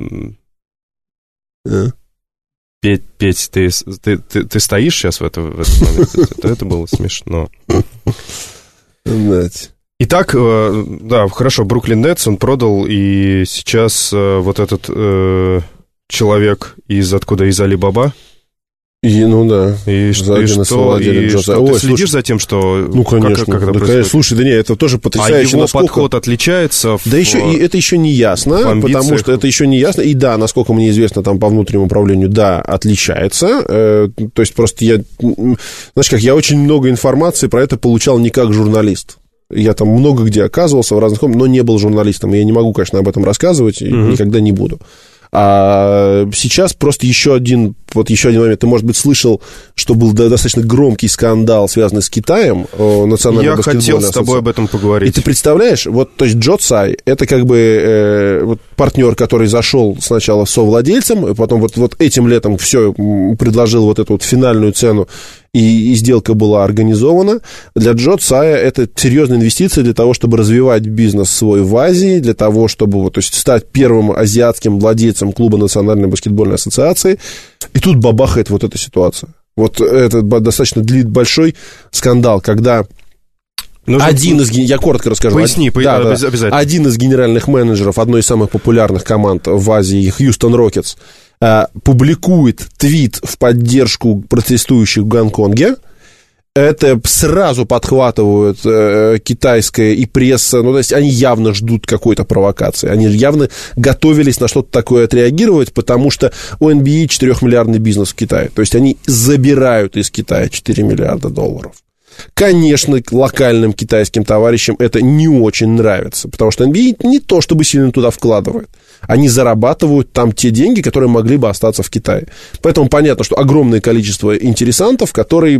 А? Петь, Петь, ты, ты, ты, ты стоишь сейчас в, это, в этот момент? Это, это было смешно. Итак, да, хорошо, Бруклин Нетс он продал, и сейчас вот этот э, человек из откуда, из Алибаба. И, ну да, и, что, и что, и что Ой, ты следишь слушай, за тем, что... Ну, конечно, как, как это да, конечно. Слушай, да не, это тоже потрясающе. А его насколько... подход отличается в... Да еще, и это еще не ясно, потому что это еще не ясно. И да, насколько мне известно, там по внутреннему управлению, да, отличается. Э, то есть просто я... Знаешь как, я очень много информации про это получал не как журналист. Я там много где оказывался в разных... но не был журналистом. И я не могу, конечно, об этом рассказывать, и mm-hmm. никогда не буду. А сейчас просто еще один, вот еще один момент. Ты, может быть, слышал, что был достаточно громкий скандал, связанный с Китаем. Я хотел с тобой об этом поговорить. И ты представляешь, вот, то есть Джо Цай, это как бы э, вот партнер, который зашел сначала совладельцем, и потом вот, вот этим летом все предложил вот эту вот финальную цену, и, и сделка была организована. Для Джо Цая это серьезная инвестиция для того, чтобы развивать бизнес свой в Азии, для того, чтобы вот, то есть, стать первым азиатским владельцем клуба Национальной баскетбольной ассоциации. И тут бабахает вот эта ситуация. Вот это достаточно большой скандал, когда... Нужно... Один из... Я коротко расскажу. Поясни, по... да, да, да. обязательно. Один из генеральных менеджеров одной из самых популярных команд в Азии, Хьюстон Рокетс, публикует твит в поддержку протестующих в Гонконге. Это сразу подхватывают э, китайская и пресса. Ну, то есть они явно ждут какой-то провокации. Они явно готовились на что-то такое отреагировать, потому что у эн би эй четырехмиллиардный бизнес в Китае. То есть они забирают из Китая четыре миллиарда долларов. Конечно, локальным китайским товарищам это не очень нравится, потому что эн би эй не то, чтобы сильно туда вкладывает. Они зарабатывают там те деньги, которые могли бы остаться в Китае. Поэтому понятно, что огромное количество интересантов, которые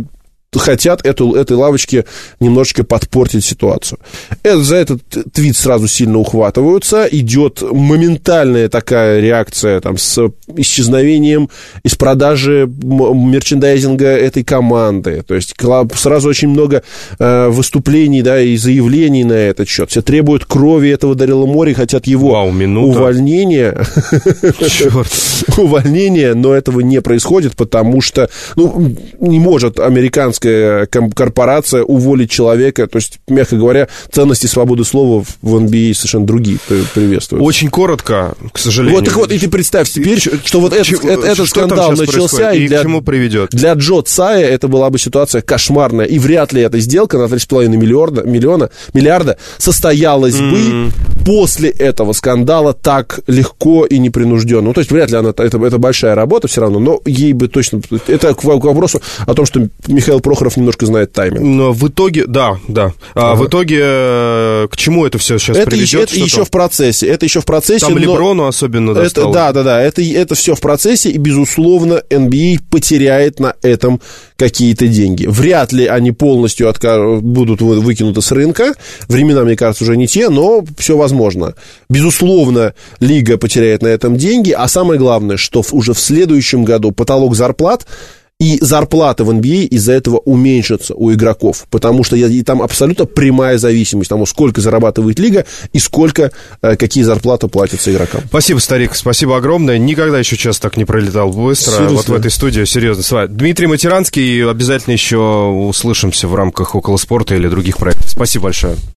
хотят эту, этой лавочке немножечко подпортить ситуацию. Это, за этот твит сразу сильно ухватываются, идет моментальная такая реакция там, с исчезновением из продажи мерчендайзинга этой команды. То есть сразу очень много э, выступлений, да, и заявлений на этот счет. Все требуют крови этого Даррела Мори, хотят его Вау, увольнения. Черт. Увольнения, но этого не происходит, потому что ну, не может американская корпорация уволить человека. То есть, мягко говоря, ценности свободы слова в эн би эй совершенно другие приветствуют. Очень коротко, к сожалению. Вот так вот, и ты представь теперь, что вот этот, Ч- этот скандал начался, и, и для, к чему приведет? Для Джо Цая это была бы ситуация кошмарная, и вряд ли эта сделка на три с половиной миллиарда, миллиона, миллиарда состоялась mm. бы после этого скандала так легко и непринужденно. Ну, то есть, вряд ли она, это, это большая работа все равно, но ей бы точно... Это к вопросу о том, что Михаил Прохоров немножко знает тайминг. Но в итоге, да, да. А ага. в итоге к чему это все сейчас это приведет? Это еще в процессе. Это еще в процессе. Там Леброну особенно досталось. Да, да, да. Это, это все в процессе, и, безусловно, эн би эй потеряет на этом какие-то деньги. Вряд ли они полностью отказ... будут выкинуты с рынка. Времена, мне кажется, уже не те, но все возможно. Безусловно, лига потеряет на этом деньги, а самое главное, что уже в следующем году потолок зарплат и зарплаты в эн би эй из-за этого уменьшатся у игроков, потому что и там абсолютно прямая зависимость того, сколько зарабатывает лига и сколько, какие зарплаты платятся игрокам. Спасибо, старик, спасибо огромное. Никогда еще час так не пролетал быстро. Серьезно? Вот в этой студии, серьезно. С вами Дмитрий Матеранский, обязательно еще услышимся в рамках «Около спорта» или других проектов. Спасибо большое.